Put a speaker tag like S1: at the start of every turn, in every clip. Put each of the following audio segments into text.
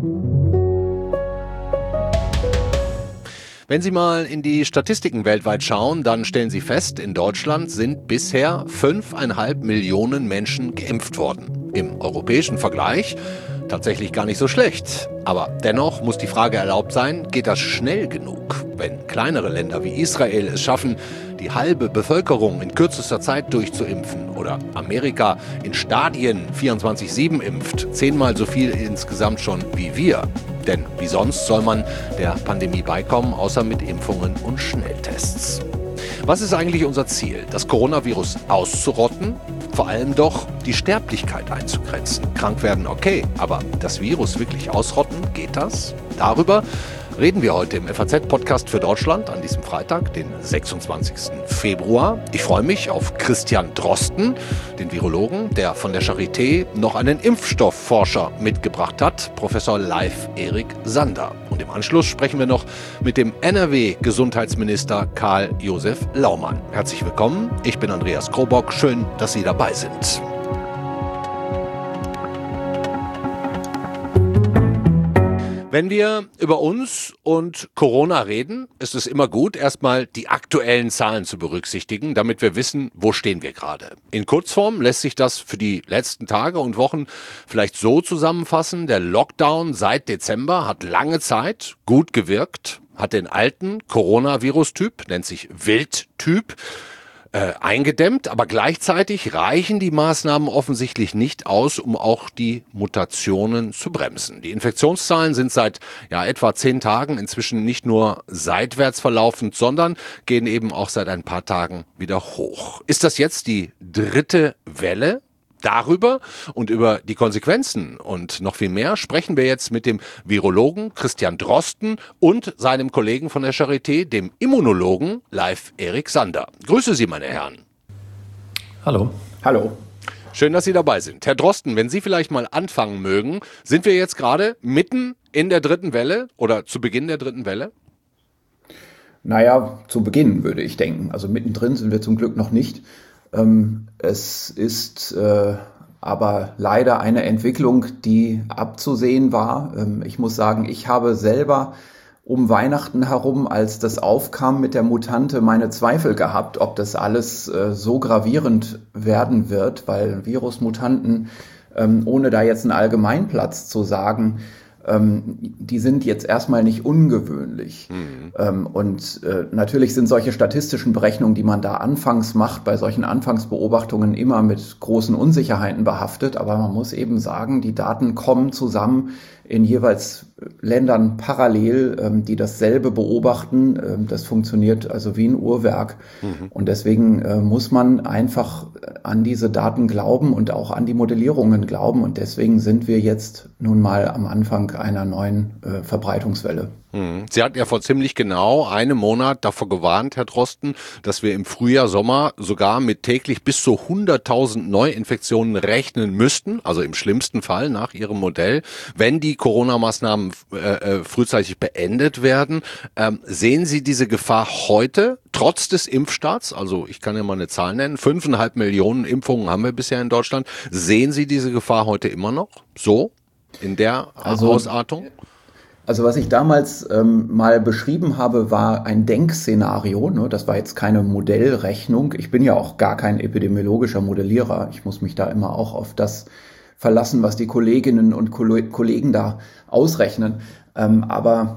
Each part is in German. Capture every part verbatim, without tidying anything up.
S1: Wenn Sie mal in die Statistiken weltweit schauen, dann stellen Sie fest, in Deutschland sind bisher fünfeinhalb Millionen Menschen geimpft worden. Im europäischen Vergleich tatsächlich gar nicht so schlecht. Aber dennoch muss die Frage erlaubt sein, geht das schnell genug? Wenn kleinere Länder wie Israel es schaffen, die halbe Bevölkerung in kürzester Zeit durchzuimpfen oder Amerika in Stadien vierundzwanzig sieben impft, zehnmal so viel insgesamt schon wie wir. Denn wie sonst soll man der Pandemie beikommen, außer mit Impfungen und Schnelltests? Was ist eigentlich unser Ziel? Das Coronavirus auszurotten? Vor allem doch die Sterblichkeit einzugrenzen. Krank werden okay, aber das Virus wirklich ausrotten, geht das? Darüber reden wir heute im F A Z-Podcast für Deutschland an diesem Freitag, den sechsundzwanzigsten Februar. Ich freue mich auf Christian Drosten, den Virologen, der von der Charité noch einen Impfstoffforscher mitgebracht hat, Professor Leif Erik Sander. Und im Anschluss sprechen wir noch mit dem N R W-Gesundheitsminister Karl-Josef Laumann. Herzlich willkommen, ich bin Andreas Krobock, schön, dass Sie dabei sind. Wenn wir über uns und Corona reden, ist es immer gut, erstmal die aktuellen Zahlen zu berücksichtigen, damit wir wissen, wo stehen wir gerade. In Kurzform lässt sich das für die letzten Tage und Wochen vielleicht so zusammenfassen: Der Lockdown seit Dezember hat lange Zeit gut gewirkt, hat den alten Coronavirus-Typ, nennt sich Wildtyp, Äh, eingedämmt, aber gleichzeitig reichen die Maßnahmen offensichtlich nicht aus, um auch die Mutationen zu bremsen. Die Infektionszahlen sind seit ja, etwa zehn Tagen inzwischen nicht nur seitwärts verlaufend, sondern gehen eben auch seit ein paar Tagen wieder hoch. Ist das jetzt die dritte Welle? Darüber und über die Konsequenzen und noch viel mehr sprechen wir jetzt mit dem Virologen Christian Drosten und seinem Kollegen von der Charité, dem Immunologen Leif Erik Sander. Grüße Sie, meine Herren.
S2: Hallo. Hallo.
S1: Schön, dass Sie dabei sind. Herr Drosten, wenn Sie vielleicht mal anfangen mögen, sind wir jetzt gerade mitten in der dritten Welle oder zu Beginn der dritten Welle?
S2: Naja, zu Beginn würde ich denken. Also mittendrin sind wir zum Glück noch nicht. Ähm, es ist äh, aber leider eine Entwicklung, die abzusehen war. Ähm, ich muss sagen, ich habe selber um Weihnachten herum, als das aufkam mit der Mutante, meine Zweifel gehabt, ob das alles äh, so gravierend werden wird, weil Virusmutanten, ähm, ohne da jetzt einen Allgemeinplatz zu sagen, Ähm, die sind jetzt erstmal nicht ungewöhnlich. Mhm. Ähm, und äh, natürlich sind solche statistischen Berechnungen, die man da anfangs macht, bei solchen Anfangsbeobachtungen immer mit großen Unsicherheiten behaftet. Aber man muss eben sagen, die Daten kommen zusammen in jeweils Ländern parallel, ähm, die dasselbe beobachten. Ähm, das funktioniert also wie ein Uhrwerk. Mhm. Und deswegen äh, muss man einfach an diese Daten glauben und auch an die Modellierungen glauben. Und deswegen sind wir jetzt nun mal am Anfang einer neuen äh, Verbreitungswelle.
S1: Sie hatten ja vor ziemlich genau einem Monat davor gewarnt, Herr Drosten, dass wir im Frühjahr, Sommer sogar mit täglich bis zu hunderttausend Neuinfektionen rechnen müssten, also im schlimmsten Fall nach Ihrem Modell, wenn die Corona-Maßnahmen äh, frühzeitig beendet werden. Ähm, sehen Sie diese Gefahr heute, trotz des Impfstarts? Also ich kann ja mal eine Zahl nennen, fünfeinhalb Millionen Impfungen haben wir bisher in Deutschland. Sehen Sie diese Gefahr heute immer noch so in der
S2: also,
S1: Ausartung?
S2: Also was ich damals ähm, mal beschrieben habe, war ein Denkszenario. Ne? Das war jetzt keine Modellrechnung. Ich bin ja auch gar kein epidemiologischer Modellierer. Ich muss mich da immer auch auf das verlassen, was die Kolleginnen und Kollegen da ausrechnen. Ähm, aber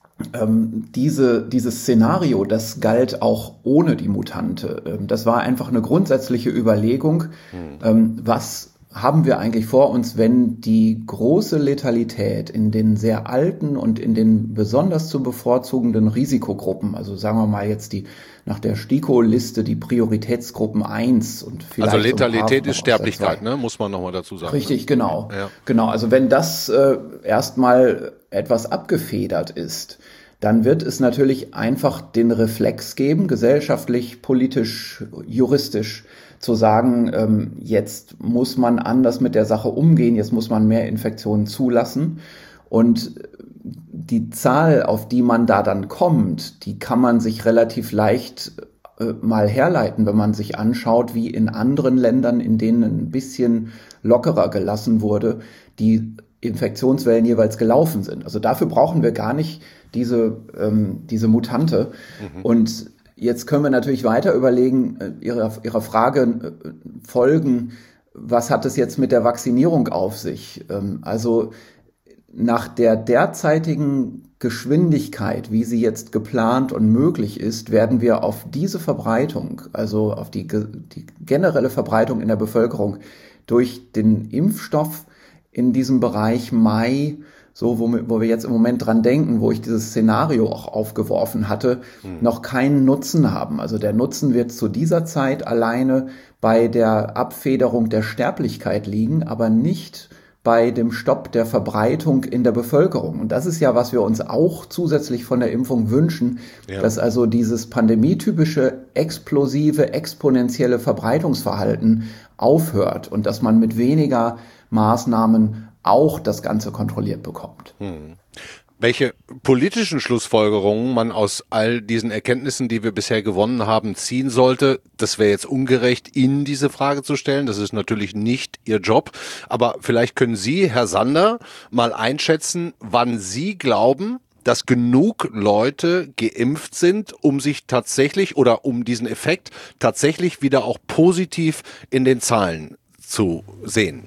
S2: ähm, diese, dieses Szenario, das galt auch ohne die Mutante. Ähm, das war einfach eine grundsätzliche Überlegung, ähm, was haben wir eigentlich vor uns, wenn die große Letalität in den sehr alten und in den besonders zu bevorzugenden Risikogruppen, also sagen wir mal jetzt die nach der STIKO-Liste die Prioritätsgruppen eins und vielleicht
S1: also Letalität
S2: so
S1: ist Sterblichkeit, ne? Muss man nochmal dazu sagen.
S2: Richtig,
S1: ne?
S2: genau.
S1: Ja.
S2: Genau, also wenn das äh, erstmal etwas abgefedert ist, dann wird es natürlich einfach den Reflex geben, gesellschaftlich, politisch, juristisch, zu sagen, ähm, jetzt muss man anders mit der Sache umgehen, jetzt muss man mehr Infektionen zulassen. Und die Zahl, auf die man da dann kommt, die kann man sich relativ leicht äh, mal herleiten, wenn man sich anschaut, wie in anderen Ländern, in denen ein bisschen lockerer gelassen wurde, die Infektionswellen jeweils gelaufen sind. Also dafür brauchen wir gar nicht diese, ähm, diese Mutante. Mhm. Und jetzt können wir natürlich weiter überlegen, äh, ihrer, ihrer Frage äh, folgen, was hat es jetzt mit der Vaccinierung auf sich? Ähm, also nach der derzeitigen Geschwindigkeit, wie sie jetzt geplant und möglich ist, werden wir auf diese Verbreitung, also auf die, die generelle Verbreitung in der Bevölkerung durch den Impfstoff in diesem Bereich Mai, so wo, wo wir jetzt im Moment dran denken, wo ich dieses Szenario auch aufgeworfen hatte, hm. noch keinen Nutzen haben. Also der Nutzen wird zu dieser Zeit alleine bei der Abfederung der Sterblichkeit liegen, aber nicht bei dem Stopp der Verbreitung in der Bevölkerung. Und das ist ja, was wir uns auch zusätzlich von der Impfung wünschen, ja. dass also dieses pandemietypische, explosive, exponentielle Verbreitungsverhalten aufhört und dass man mit weniger Maßnahmen auch das Ganze kontrolliert bekommt.
S1: Hm. Welche politischen Schlussfolgerungen man aus all diesen Erkenntnissen, die wir bisher gewonnen haben, ziehen sollte, das wäre jetzt ungerecht, Ihnen diese Frage zu stellen. Das ist natürlich nicht Ihr Job. Aber vielleicht können Sie, Herr Sander, mal einschätzen, wann Sie glauben, dass genug Leute geimpft sind, um sich tatsächlich oder um diesen Effekt tatsächlich wieder auch positiv in den Zahlen zu sehen.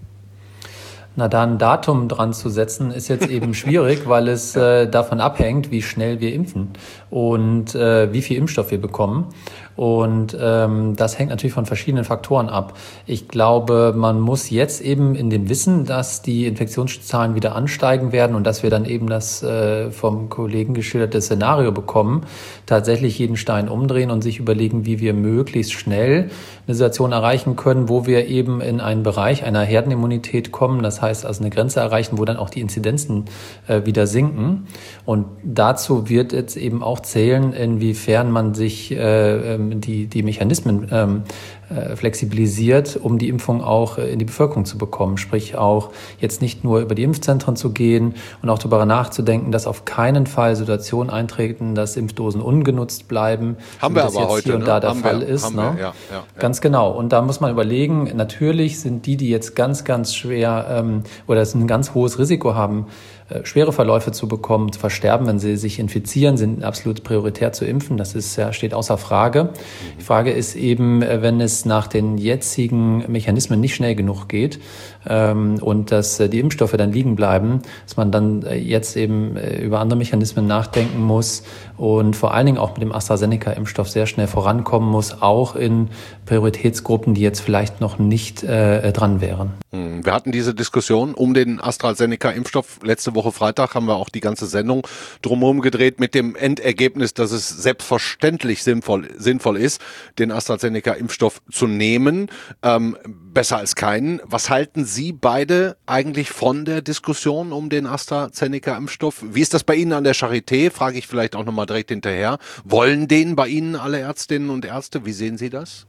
S3: Na, da ein Datum dran zu setzen, ist jetzt eben schwierig, weil es äh, davon abhängt, wie schnell wir impfen und äh, wie viel Impfstoff wir bekommen. Und ähm, das hängt natürlich von verschiedenen Faktoren ab. Ich glaube, man muss jetzt eben in dem Wissen, dass die Infektionszahlen wieder ansteigen werden und dass wir dann eben das äh, vom Kollegen geschilderte Szenario bekommen, tatsächlich jeden Stein umdrehen und sich überlegen, wie wir möglichst schnell eine Situation erreichen können, wo wir eben in einen Bereich einer Herdenimmunität kommen. Das heißt also eine Grenze erreichen, wo dann auch die Inzidenzen äh, wieder sinken. Und dazu wird jetzt eben auch zählen, inwiefern man sich äh, die, die Mechanismen ähm, äh, flexibilisiert, um die Impfung auch äh, in die Bevölkerung zu bekommen. Sprich auch jetzt nicht nur über die Impfzentren zu gehen und auch darüber nachzudenken, dass auf keinen Fall Situationen eintreten, dass Impfdosen ungenutzt bleiben.
S1: Haben wir aber heute,
S3: hier und da der
S1: haben
S3: Fall
S1: wir,
S3: ist.
S1: Haben
S3: ne?
S1: wir, ja, ja,
S3: Ganz
S1: ja.
S3: genau. Und da muss man überlegen, natürlich sind die, die jetzt ganz, ganz schwer ähm, oder ein ganz hohes Risiko haben, schwere Verläufe zu bekommen, zu versterben, wenn sie sich infizieren, sind absolut prioritär zu impfen. Das ist, ja, steht außer Frage. Die Frage ist eben, wenn es nach den jetzigen Mechanismen nicht schnell genug geht ähm, und dass die Impfstoffe dann liegen bleiben, dass man dann jetzt eben über andere Mechanismen nachdenken muss und vor allen Dingen auch mit dem AstraZeneca-Impfstoff sehr schnell vorankommen muss, auch in Prioritätsgruppen, die jetzt vielleicht noch nicht äh, dran wären.
S1: Wir hatten diese Diskussion um den AstraZeneca-Impfstoff. Letzte Woche Freitag haben wir auch die ganze Sendung drumherum gedreht mit dem Endergebnis, dass es selbstverständlich sinnvoll, sinnvoll ist, den AstraZeneca-Impfstoff zu nehmen. Ähm, besser als keinen. Was halten Sie beide eigentlich von der Diskussion um den AstraZeneca-Impfstoff? Wie ist das bei Ihnen an der Charité? Frage ich vielleicht auch nochmal direkt hinterher. Wollen den bei Ihnen alle Ärztinnen und Ärzte? Wie sehen Sie das?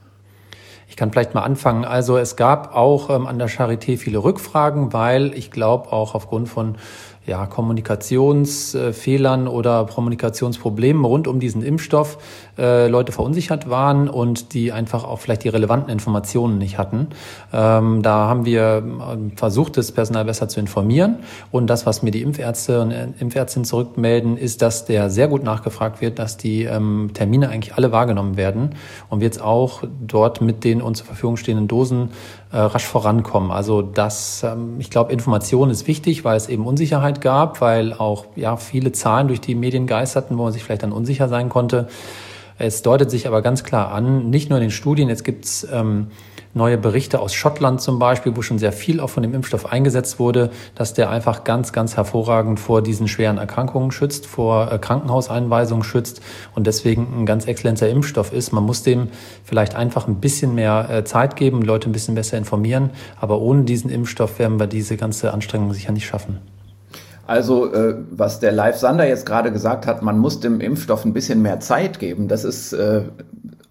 S3: Ich kann vielleicht mal anfangen. Also es gab auch ähm, an der Charité viele Rückfragen, weil ich glaube auch aufgrund von ja, Kommunikationsfehlern oder Kommunikationsproblemen rund um diesen Impfstoff äh, Leute verunsichert waren und die einfach auch vielleicht die relevanten Informationen nicht hatten. Ähm, da haben wir versucht, das Personal besser zu informieren. Und das, was mir die Impfärzte und Impfärztinnen zurückmelden, ist, dass der sehr gut nachgefragt wird, dass die ähm, Termine eigentlich alle wahrgenommen werden und wir jetzt auch dort mit den uns zur Verfügung stehenden Dosen äh, rasch vorankommen. Also das, ähm, ich glaube, Information ist wichtig, weil es eben Unsicherheit gab, weil auch ja viele Zahlen durch die Medien geisterten, wo man sich vielleicht dann unsicher sein konnte. Es deutet sich aber ganz klar an, nicht nur in den Studien, jetzt gibt's ähm, neue Berichte aus Schottland zum Beispiel, wo schon sehr viel auch von dem Impfstoff eingesetzt wurde, dass der einfach ganz, ganz hervorragend vor diesen schweren Erkrankungen schützt, vor äh, Krankenhauseinweisungen schützt und deswegen ein ganz exzellenter Impfstoff ist. Man muss dem vielleicht einfach ein bisschen mehr äh, Zeit geben, Leute ein bisschen besser informieren, aber ohne diesen Impfstoff werden wir diese ganze Anstrengung sicher nicht schaffen.
S2: Also äh, was der Live Sander jetzt gerade gesagt hat, man muss dem Impfstoff ein bisschen mehr Zeit geben, das ist äh,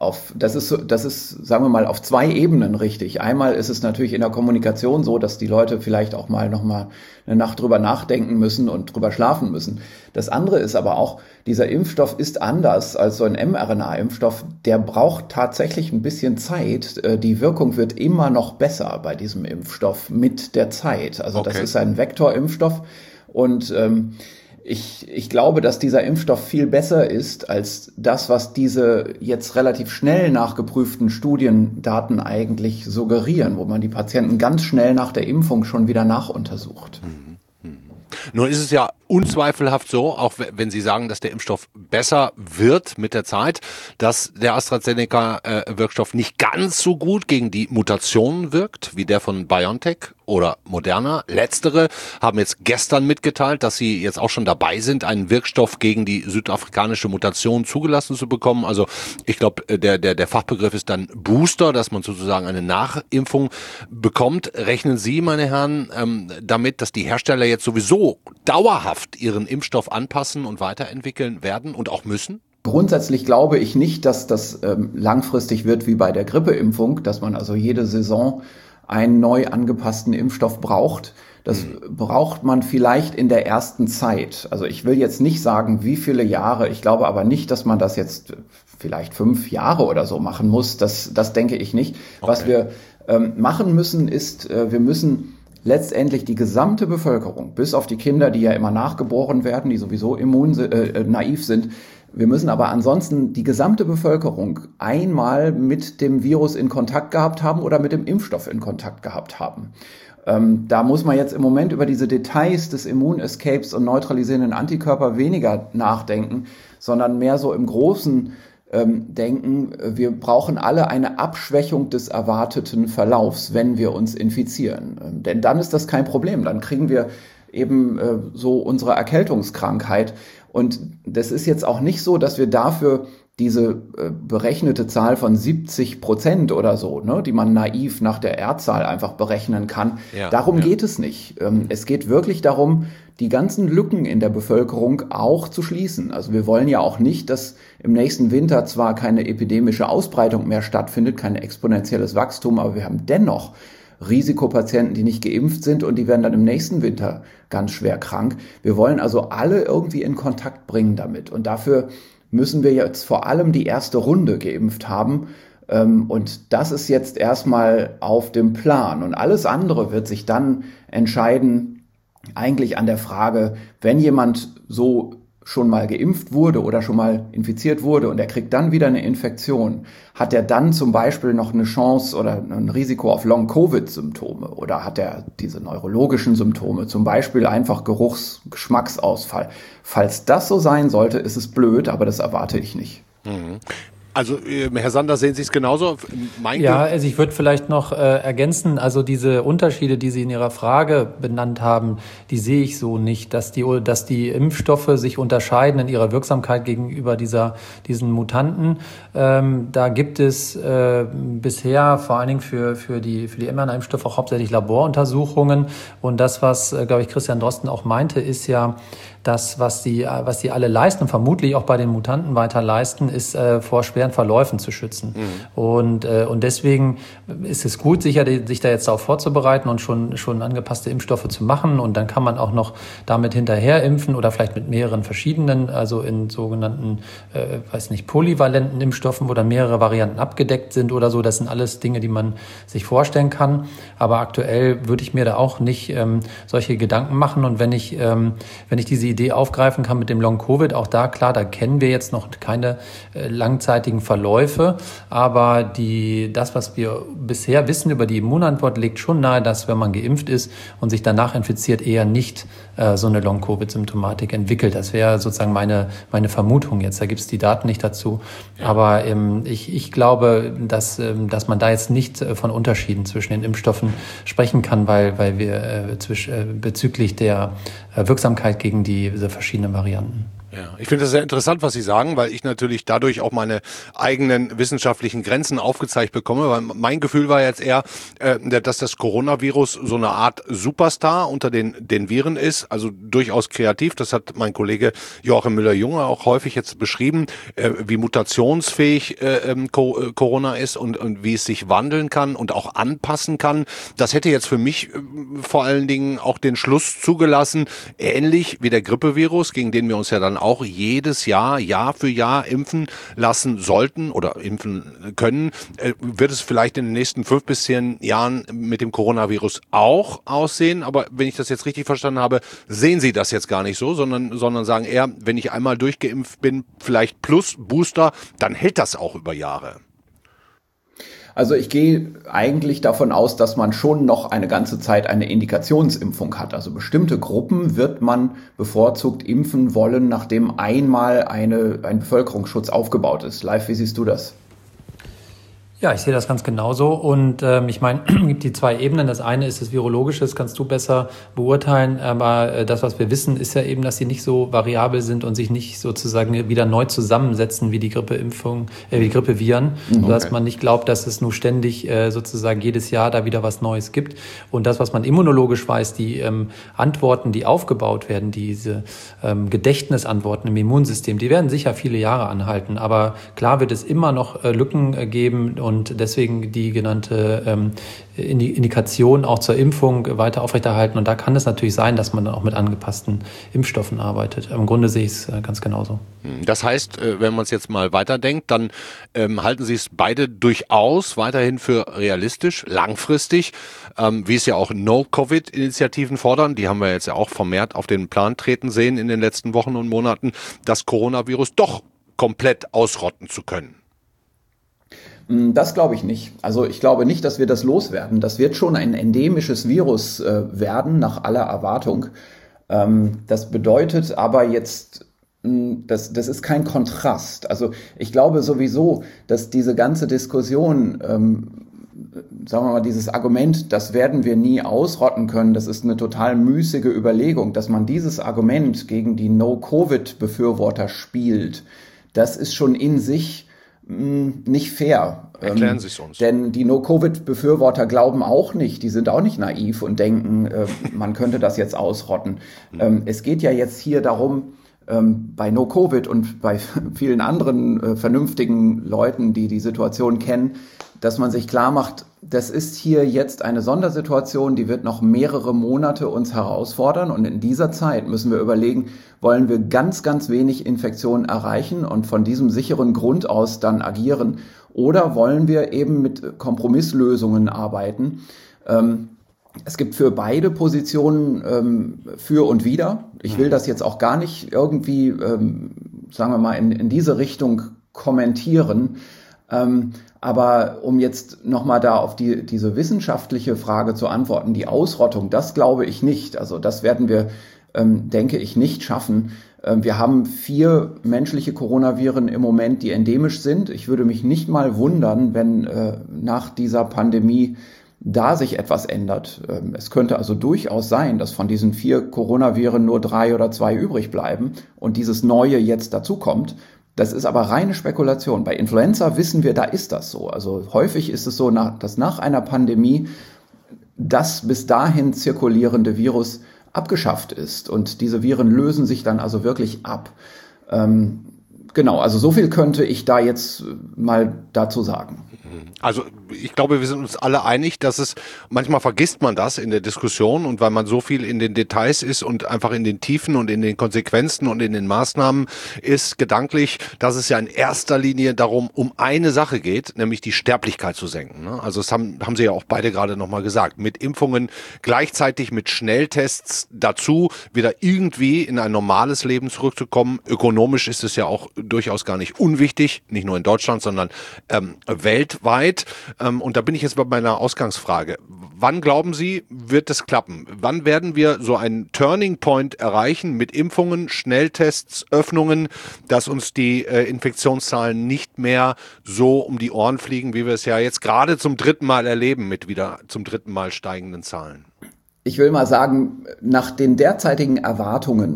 S2: auf, das ist, das ist, sagen wir mal, auf zwei Ebenen richtig. Einmal ist es natürlich in der Kommunikation so, dass die Leute vielleicht auch mal noch mal eine Nacht drüber nachdenken müssen und drüber schlafen müssen. Das andere ist aber auch, dieser Impfstoff ist anders als so ein mRNA-Impfstoff. Der braucht tatsächlich ein bisschen Zeit. Die Wirkung wird immer noch besser bei diesem Impfstoff mit der Zeit. Also okay. Das ist ein Vektorimpfstoff und ähm, Ich, ich glaube, dass dieser Impfstoff viel besser ist als das, was diese jetzt relativ schnell nachgeprüften Studiendaten eigentlich suggerieren, wo man die Patienten ganz schnell nach der Impfung schon wieder nachuntersucht.
S1: Mhm. Mhm. Nun ist es ja unzweifelhaft so, auch wenn Sie sagen, dass der Impfstoff besser wird mit der Zeit, dass der AstraZeneca-Wirkstoff nicht ganz so gut gegen die Mutationen wirkt, wie der von BioNTech oder Moderna. Letztere haben jetzt gestern mitgeteilt, dass sie jetzt auch schon dabei sind, einen Wirkstoff gegen die südafrikanische Mutation zugelassen zu bekommen. Also ich glaube, der, der, der Fachbegriff ist dann Booster, dass man sozusagen eine Nachimpfung bekommt. Rechnen Sie, meine Herren, ähm, damit, dass die Hersteller jetzt sowieso dauerhaft ihren Impfstoff anpassen und weiterentwickeln werden und auch müssen?
S2: Grundsätzlich glaube ich nicht, dass das ähm, langfristig wird wie bei der Grippeimpfung, dass man also jede Saison einen neu angepassten Impfstoff braucht. Das mhm. braucht man vielleicht in der ersten Zeit. Also ich will jetzt nicht sagen, wie viele Jahre. Ich glaube aber nicht, dass man das jetzt vielleicht fünf Jahre oder so machen muss. Das, das denke ich nicht. Okay. Was wir ähm, machen müssen, ist, äh, wir müssen letztendlich die gesamte Bevölkerung, bis auf die Kinder, die ja immer nachgeboren werden, die sowieso immun äh, naiv sind. Wir müssen aber ansonsten die gesamte Bevölkerung einmal mit dem Virus in Kontakt gehabt haben oder mit dem Impfstoff in Kontakt gehabt haben. Ähm, da muss man jetzt im Moment über diese Details des Immunescapes und neutralisierenden Antikörper weniger nachdenken, sondern mehr so im Großen ähm, denken, wir brauchen alle eine Abschwächung des erwarteten Verlaufs, wenn wir uns infizieren. Ähm, denn dann ist das kein Problem, dann kriegen wir eben äh, so unsere Erkältungskrankheit. Und das ist jetzt auch nicht so, dass wir dafür diese äh, berechnete Zahl von siebzig Prozent oder so, ne, die man naiv nach der R-Zahl einfach berechnen kann. Ja, darum ja. geht es nicht. Ähm, es geht wirklich darum, die ganzen Lücken in der Bevölkerung auch zu schließen. Also wir wollen ja auch nicht, dass im nächsten Winter zwar keine epidemische Ausbreitung mehr stattfindet, kein exponentielles Wachstum, aber wir haben dennoch Risikopatienten, die nicht geimpft sind und die werden dann im nächsten Winter ganz schwer krank. Wir wollen also alle irgendwie in Kontakt bringen damit und dafür müssen wir jetzt vor allem die erste Runde geimpft haben und das ist jetzt erstmal auf dem Plan und alles andere wird sich dann entscheiden eigentlich an der Frage, wenn jemand so schon mal geimpft wurde oder schon mal infiziert wurde und er kriegt dann wieder eine Infektion, hat er dann zum Beispiel noch eine Chance oder ein Risiko auf Long-Covid-Symptome oder hat er diese neurologischen Symptome, zum Beispiel einfach Geruchs-, Geschmacksausfall. Falls das so sein sollte, ist es blöd, aber das erwarte ich nicht.
S1: Mhm. Also, Herr Sander, sehen Sie es genauso?
S3: Mein ja, also ich würde vielleicht noch äh, ergänzen, also diese Unterschiede, die Sie in Ihrer Frage benannt haben, die sehe ich so nicht, dass die, dass die Impfstoffe sich unterscheiden in ihrer Wirksamkeit gegenüber dieser, diesen Mutanten. Ähm, da gibt es äh, bisher vor allen Dingen für, für die, für die mRNA-Impfstoffe auch hauptsächlich Laboruntersuchungen. Und das, was, äh, glaube ich, Christian Drosten auch meinte, ist ja, das, was sie, was sie alle leisten, vermutlich auch bei den Mutanten weiter leisten, ist äh, vor schweren Verläufen zu schützen. Mhm. Und, äh, und deswegen ist es gut, sicher, sich da jetzt darauf vorzubereiten und schon, schon angepasste Impfstoffe zu machen. Und dann kann man auch noch damit hinterher impfen oder vielleicht mit mehreren verschiedenen, also in sogenannten, äh, weiß nicht, polyvalenten Impfstoffen, wo dann mehrere Varianten abgedeckt sind oder so. Das sind alles Dinge, die man sich vorstellen kann. Aber aktuell würde ich mir da auch nicht ähm, solche Gedanken machen. Und wenn ich, ähm, wenn ich diese Idee aufgreifen kann mit dem Long-Covid, auch da, klar, da kennen wir jetzt noch keine äh, langzeitigen Verläufe, aber die, das, was wir bisher wissen über die Immunantwort, legt schon nahe, dass, wenn man geimpft ist und sich danach infiziert, eher nicht äh, so eine Long-Covid-Symptomatik entwickelt. Das wäre sozusagen meine, meine Vermutung jetzt. Da gibt es die Daten nicht dazu. Ja. Aber ähm, ich, ich glaube, dass, ähm, dass man da jetzt nicht äh, von Unterschieden zwischen den Impfstoffen sprechen kann, weil, weil wir äh, zwisch, äh, bezüglich der äh, Wirksamkeit gegen die diese verschiedenen Varianten.
S1: Ja, ich finde das sehr interessant, was Sie sagen, weil ich natürlich dadurch auch meine eigenen wissenschaftlichen Grenzen aufgezeigt bekomme. Weil mein Gefühl war jetzt eher, äh, dass das Coronavirus so eine Art Superstar unter den den Viren ist, also durchaus kreativ. Das hat mein Kollege Joachim Müller-Junge auch häufig jetzt beschrieben, äh, wie mutationsfähig äh, Co- äh, Corona ist und, und wie es sich wandeln kann und auch anpassen kann. Das hätte jetzt für mich äh, vor allen Dingen auch den Schluss zugelassen, ähnlich wie der Grippevirus, gegen den wir uns ja dann auch jedes Jahr, Jahr für Jahr impfen lassen sollten oder impfen können, äh, wird es vielleicht in den nächsten fünf bis zehn Jahren mit dem Coronavirus auch aussehen. Aber wenn ich das jetzt richtig verstanden habe, sehen Sie das jetzt gar nicht so, sondern, sondern sagen eher, wenn ich einmal durchgeimpft bin, vielleicht plus Booster, dann hält das auch über Jahre.
S2: Also ich gehe eigentlich davon aus, dass man schon noch eine ganze Zeit eine Indikationsimpfung hat. Also bestimmte Gruppen wird man bevorzugt impfen wollen, nachdem einmal eine, ein Bevölkerungsschutz aufgebaut ist. Live, wie siehst du das?
S3: Ja, ich sehe das ganz genauso und ähm, ich meine, es gibt die zwei Ebenen. Das eine ist das Virologische, das kannst du besser beurteilen, aber äh, das, was wir wissen, ist ja eben, dass sie nicht so variabel sind und sich nicht sozusagen wieder neu zusammensetzen wie die Grippeimpfung, äh, wie die Grippeviren, mhm, sodass okay. man nicht glaubt, dass es nur ständig äh, sozusagen jedes Jahr da wieder was Neues gibt. Und das, was man immunologisch weiß, die ähm, Antworten, die aufgebaut werden, diese ähm, Gedächtnisantworten im Immunsystem, die werden sicher viele Jahre anhalten, aber klar wird es immer noch äh, Lücken äh, geben und Und deswegen die genannte ähm, Indikation auch zur Impfung weiter aufrechterhalten. Und da kann es natürlich sein, dass man dann auch mit angepassten Impfstoffen arbeitet. Im Grunde sehe ich es äh, ganz genauso.
S1: Das heißt, wenn man es jetzt mal weiterdenkt, dann ähm, halten Sie es beide durchaus weiterhin für realistisch, langfristig, ähm, wie es ja auch No-Covid-Initiativen fordern. Die haben wir jetzt ja auch vermehrt auf den Plan treten sehen in den letzten Wochen und Monaten, das Coronavirus doch komplett ausrotten zu können.
S2: Das glaube ich nicht. Also ich glaube nicht, dass wir das loswerden. Das wird schon ein endemisches Virus äh, werden, nach aller Erwartung. Ähm, das bedeutet aber jetzt, mh, das, das ist kein Kontrast. Also ich glaube sowieso, dass diese ganze Diskussion, ähm, sagen wir mal, dieses Argument, das werden wir nie ausrotten können, das ist eine total müßige Überlegung, dass man dieses Argument gegen die No-Covid-Befürworter spielt, das ist schon in sich nicht fair.
S1: Erklären Sie es uns.
S2: Denn die No-Covid-Befürworter glauben auch nicht, die sind auch nicht naiv und denken, äh, man könnte das jetzt ausrotten. ähm, es geht ja jetzt hier darum, ähm, bei No-Covid und bei vielen anderen äh, vernünftigen Leuten, die die Situation kennen, dass man sich klar macht, das ist hier jetzt eine Sondersituation, die wird noch mehrere Monate uns herausfordern und in dieser Zeit müssen wir überlegen, wollen wir ganz, ganz wenig Infektionen erreichen und von diesem sicheren Grund aus dann agieren oder wollen wir eben mit Kompromisslösungen arbeiten. Ähm, es gibt für beide Positionen ähm, für und wider. Ich will das jetzt auch gar nicht irgendwie, ähm, sagen wir mal, in, in diese Richtung kommentieren. Ähm, aber um jetzt nochmal da auf die, diese wissenschaftliche Frage zu antworten, die Ausrottung, das glaube ich nicht. Also das werden wir, ähm, denke ich, nicht schaffen. Ähm, wir haben vier menschliche Coronaviren im Moment, die endemisch sind. Ich würde mich nicht mal wundern, wenn äh, nach dieser Pandemie da sich etwas ändert. Ähm, es könnte also durchaus sein, dass von diesen vier Coronaviren nur drei oder zwei übrig bleiben und dieses Neue jetzt dazukommt. Das ist aber reine Spekulation. Bei Influenza wissen wir, da ist das so. Also häufig ist es so, dass nach einer Pandemie das bis dahin zirkulierende Virus abgeschafft ist. Und diese Viren lösen sich dann also wirklich ab. Ähm, genau, also so viel könnte ich da jetzt mal dazu sagen.
S1: Also ich glaube, wir sind uns alle einig, dass es, manchmal vergisst man das in der Diskussion und weil man so viel in den Details ist und einfach in den Tiefen und in den Konsequenzen und in den Maßnahmen ist, gedanklich, dass es ja in erster Linie darum, um eine Sache geht, nämlich die Sterblichkeit zu senken. Also das haben, haben Sie ja auch beide gerade nochmal gesagt, mit Impfungen gleichzeitig mit Schnelltests dazu, wieder irgendwie in ein normales Leben zurückzukommen. Ökonomisch ist es ja auch durchaus gar nicht unwichtig, nicht nur in Deutschland, sondern ähm, weltweit. Und da bin ich jetzt bei meiner Ausgangsfrage. Wann glauben Sie, wird es klappen? Wann werden wir so einen Turning Point erreichen mit Impfungen, Schnelltests, Öffnungen, dass uns die äh, Infektionszahlen nicht mehr so um die Ohren fliegen, wie wir es ja jetzt gerade zum dritten Mal erleben mit wieder zum dritten Mal steigenden Zahlen?
S2: Ich will mal sagen, nach den derzeitigen Erwartungen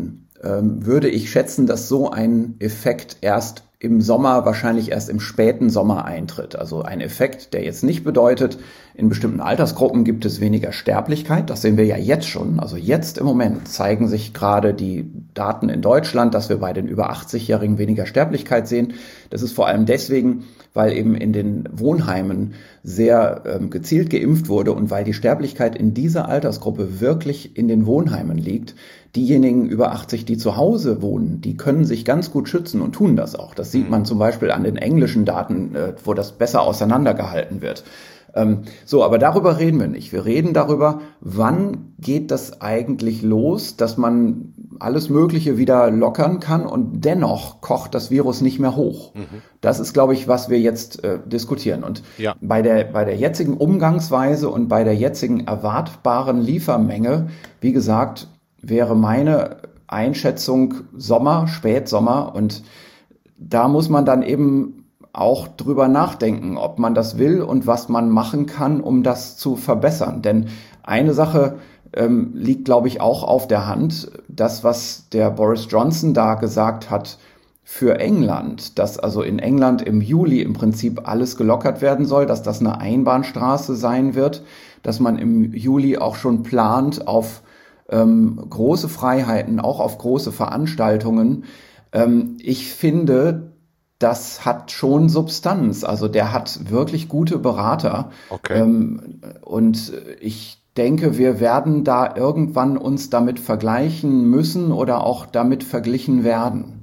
S2: ähm, würde ich schätzen, dass so ein Effekt erst im Sommer, wahrscheinlich erst im späten Sommer eintritt. Also ein Effekt, der jetzt nicht bedeutet, in bestimmten Altersgruppen gibt es weniger Sterblichkeit. Das sehen wir ja jetzt schon. Also jetzt im Moment zeigen sich gerade die Daten in Deutschland, dass wir bei den über achtzig-Jährigen weniger Sterblichkeit sehen. Das ist vor allem deswegen, weil eben in den Wohnheimen sehr ähm, gezielt geimpft wurde und weil die Sterblichkeit in dieser Altersgruppe wirklich in den Wohnheimen liegt. Diejenigen über achtzig, die zu Hause wohnen, die können sich ganz gut schützen und tun das auch. Das sieht man zum Beispiel an den englischen Daten, äh, wo das besser auseinandergehalten wird. Ähm, so, aber darüber reden wir nicht. Wir reden darüber, wann geht das eigentlich los, dass man alles Mögliche wieder lockern kann und dennoch kocht das Virus nicht mehr hoch. Mhm. Das ist, glaube ich, was wir jetzt äh, diskutieren. Und ja. bei der, bei der jetzigen Umgangsweise und bei der jetzigen erwartbaren Liefermenge, wie gesagt, wäre meine Einschätzung Sommer, Spätsommer, und da muss man dann eben auch drüber nachdenken, ob man das will und was man machen kann, um das zu verbessern. Denn eine Sache ähm, liegt, glaube ich, auch auf der Hand. Das, was der Boris Johnson da gesagt hat für England, dass also in England im Juli im Prinzip alles gelockert werden soll, dass das eine Einbahnstraße sein wird, dass man im Juli auch schon plant auf ähm, große Freiheiten, auch auf große Veranstaltungen. Ähm, ich finde, das hat schon Substanz. Also der hat wirklich gute Berater. Okay. Ähm, und ich denke, wir werden da irgendwann uns damit vergleichen müssen oder auch damit verglichen werden.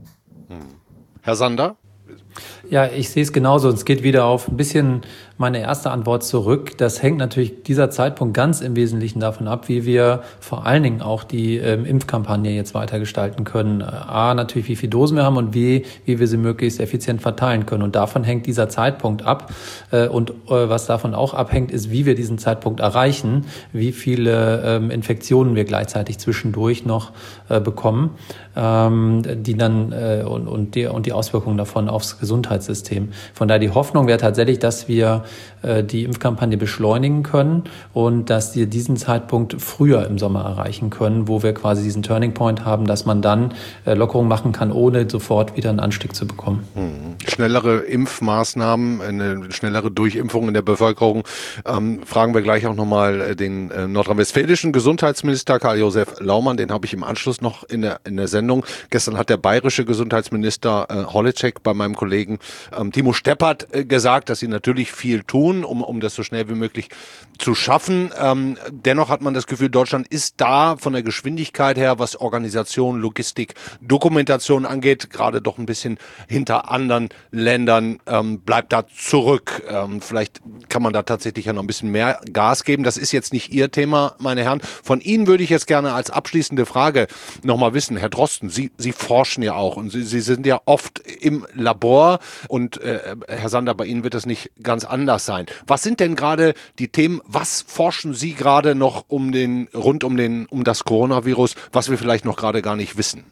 S1: Herr Sander?
S3: Ja, ich sehe es genauso. Es geht wieder auf ein bisschen meine erste Antwort zurück. Das hängt natürlich dieser Zeitpunkt ganz im Wesentlichen davon ab, wie wir vor allen Dingen auch die ähm, Impfkampagne jetzt weiter gestalten können. A, natürlich, wie viele Dosen wir haben und B, wie wir sie möglichst effizient verteilen können. Und davon hängt dieser Zeitpunkt ab. Äh, und äh, was davon auch abhängt, ist, wie wir diesen Zeitpunkt erreichen, wie viele ähm, Infektionen wir gleichzeitig zwischendurch noch äh, bekommen, ähm, die dann äh, und, und, die, und die Auswirkungen davon aufs Gesundheitssystem. Von daher die Hoffnung wäre tatsächlich, dass wir äh, die Impfkampagne beschleunigen können und dass wir diesen Zeitpunkt früher im Sommer erreichen können, wo wir quasi diesen Turning Point haben, dass man dann äh, Lockerungen machen kann, ohne sofort wieder einen Anstieg zu bekommen.
S1: Hm. Schnellere Impfmaßnahmen, eine schnellere Durchimpfung in der Bevölkerung. Ähm, fragen wir gleich auch nochmal den äh, nordrhein-westfälischen Gesundheitsminister Karl-Josef Laumann, den habe ich im Anschluss noch in der, in der Sendung. Gestern hat der bayerische Gesundheitsminister äh, Holitschek bei meinem Kollegen ähm, Timo Steppert äh, gesagt, dass sie natürlich viel tun, um, um das so schnell wie möglich zu schaffen. Ähm, dennoch hat man das Gefühl, Deutschland ist da von der Geschwindigkeit her, was Organisation, Logistik, Dokumentation angeht, gerade doch ein bisschen hinter anderen Ländern, ähm, bleibt da zurück. Ähm, vielleicht kann man da tatsächlich ja noch ein bisschen mehr Gas geben. Das ist jetzt nicht Ihr Thema, meine Herren. Von Ihnen würde ich jetzt gerne als abschließende Frage nochmal wissen, Herr Drosten, Sie, Sie forschen ja auch und Sie, Sie sind ja oft im Labor und äh, Herr Sander, bei Ihnen wird das nicht ganz anders sein. Was sind denn gerade die Themen, was forschen Sie gerade noch um den, rund um den, um das Coronavirus, was wir vielleicht noch gerade gar nicht wissen?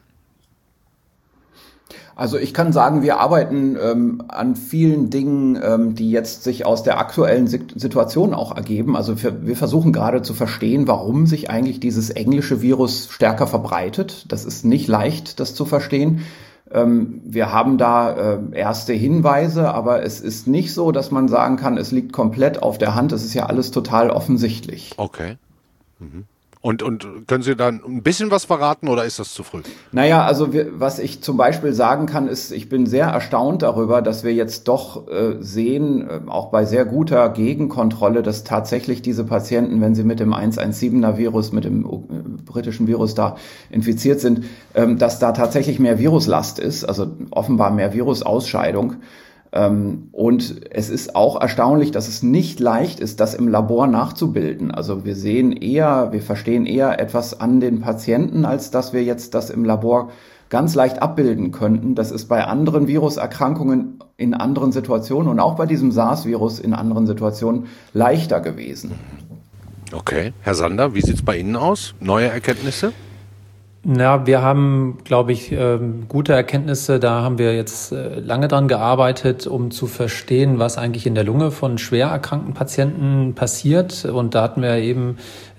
S2: Also ich kann sagen, wir arbeiten ähm, an vielen Dingen, ähm, die jetzt sich aus der aktuellen Situation auch ergeben. Also wir, wir versuchen gerade zu verstehen, warum sich eigentlich dieses englische Virus stärker verbreitet. Das ist nicht leicht, das zu verstehen. Ähm, wir haben da äh, erste Hinweise, aber es ist nicht so, dass man sagen kann, es liegt komplett auf der Hand. Es ist ja alles total offensichtlich.
S1: Okay. Mhm. Und, und können Sie dann ein bisschen was verraten oder ist das zu früh?
S2: Naja, also wir, was ich zum Beispiel sagen kann, ist, ich bin sehr erstaunt darüber, dass wir jetzt doch äh, sehen, äh, auch bei sehr guter Gegenkontrolle, dass tatsächlich diese Patienten, wenn sie mit dem eins eins siebener Virus, mit dem äh, britischen Virus da infiziert sind, ähm, dass da tatsächlich mehr Viruslast ist, also offenbar mehr Virusausscheidung. Und es ist auch erstaunlich, dass es nicht leicht ist, das im Labor nachzubilden. Also wir sehen eher, wir verstehen eher etwas an den Patienten, als dass wir jetzt das im Labor ganz leicht abbilden könnten. Das ist bei anderen Viruserkrankungen in anderen Situationen und auch bei diesem SARS-Virus in anderen Situationen leichter gewesen.
S1: Okay, Herr Sander, wie sieht's bei Ihnen aus? Neue Erkenntnisse?
S3: Na, wir haben, glaube ich, gute Erkenntnisse. Da haben wir jetzt lange dran gearbeitet, um zu verstehen, was eigentlich in der Lunge von schwer erkrankten Patienten passiert. Und da hatten wir eben